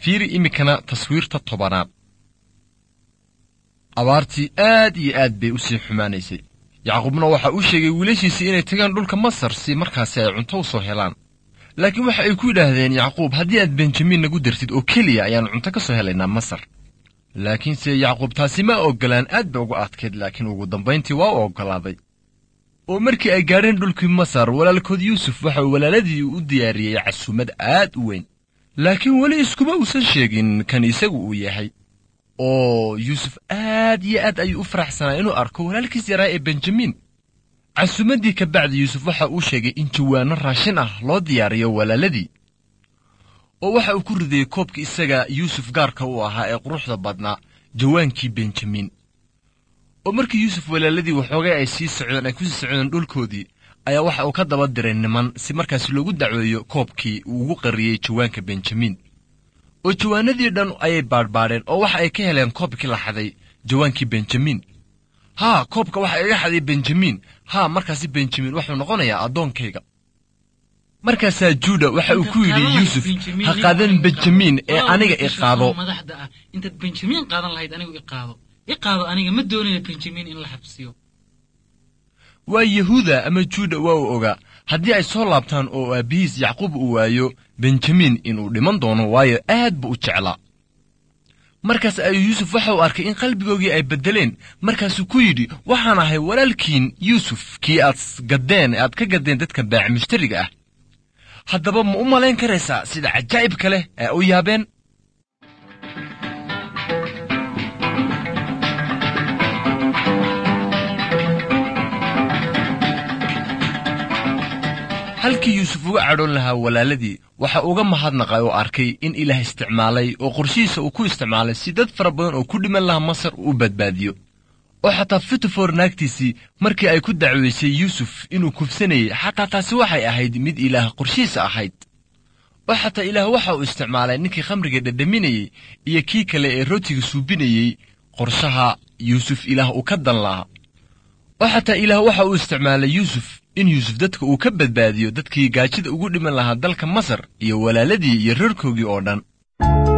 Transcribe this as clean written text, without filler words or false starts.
fiiri imikana taswiirta 10aad. abaartii aad iyo aad bay u sii xumaanaysay. yacquubna waxa uu sheegay wiilashiisii inay tagaan dhulka Masar si markaasi ay cunto u soo helaan. laakiin waxa ay ku yidhaahdeen yacquub, haddii aad Benjamin nagu dirtid oo keliya ayaan cunto ka soo helaynaa Masar. laakiinse yacquub taasi ma ogolaan, aad bay uga adkayd, laakiin ugu dambayntii waa u ogolaaday. oo markii ay gaadheen dhulkii Masar, walaalkood Yuusuf waxa uu walaaladii u diyaariyey casuumad aad u weyn. laakiin weli iskuma uusan sheegin kan isagu uu yahay. oo Yuusuf aad iyo aad ayuu u faraxsanaa inuu arko walaalkiis yaraa ee Benjamin. casuumaddii ka bacdi Yuusuf waxa uu sheegay in jawaano raashin ah loo diyaariyo walaaladii. oo waxa uu ku riday koobkii isaga Yuusuf gaarka u ahaa ee quruxda badnaa jawaankii Benjamin. oo markii Yuusuf walaaladii waxoogay ay ku sii socdeen dhulkoodii, ayaa waxa uu ka daba diray niman si markaas loogu dacweeyo koobkii uu ugu qariyey jawaanka Benjamin. oo jawaanadii dhan ayay baadhbaadheen oo waxa ay ka heleen koobkii la xaday jawaankii Benjamin. koobka waxa iga xaday Benjamin. markaasi Benjamin wuxuu noqonayaa addoonkayga. markaasaa Juuda waxa uu ku yidhi Yuusuf, ha qaadan Benjamin ee aniga i qaado. intaad Benjamin qaadan lahayd anigu i qaado aniga ma doonayo Benjamin in la xabsiyo. waa Yahuuda ama Juuda waa uu ogaa haddii ay soo laabtaan oo aabihiis Yacquub uu waayo Benjamin inuu dhiman doono, waayo aad buu u jeclaa. markaas ayuu Yuusuf waxa uu arkay in qalbigoogii ay beddeleen. markaasuu ku yidhi, waxaan ahay walaalkiin Yuusuf, kii aad ka gaddeen dadka baac mushtariga ah. haddaba ma u malayn karaysaa sida cajaa'ibka leh ee u yaabeen? halkii Yuusuf uga cadhoon lahaa walaaladii, waxa uga mahadnaqay oo arkay in Ilaah isticmaalay oo qorshihiisa uu ku isticmaalay si dad fara badan oo ku dhiman lahaa Masar uu badbaadiyo. oo xataa Potiphar naagtiisii markii ay ku dacweysay Yuusuf inuu kufsanayay, xataa taasi waxay ahayd mid Ilaah qorshihiisa ahayd. oo xataa Ilaah waxa uu isticmaalay ninkii khamriga dhadhaminayey iyo kii kale ee rootiga suubinayey qorshaha Yuusuf Ilaah uu ka dan lahaa. oo xataa Ilaah waxa uu isticmaalay Yuusuf in Yuusuf dadka uu ka badbaadiyo dadkii gaajada ugu dhiman lahaa dalka Masar iyo walaaladii iyo reerkoogii oo dhan.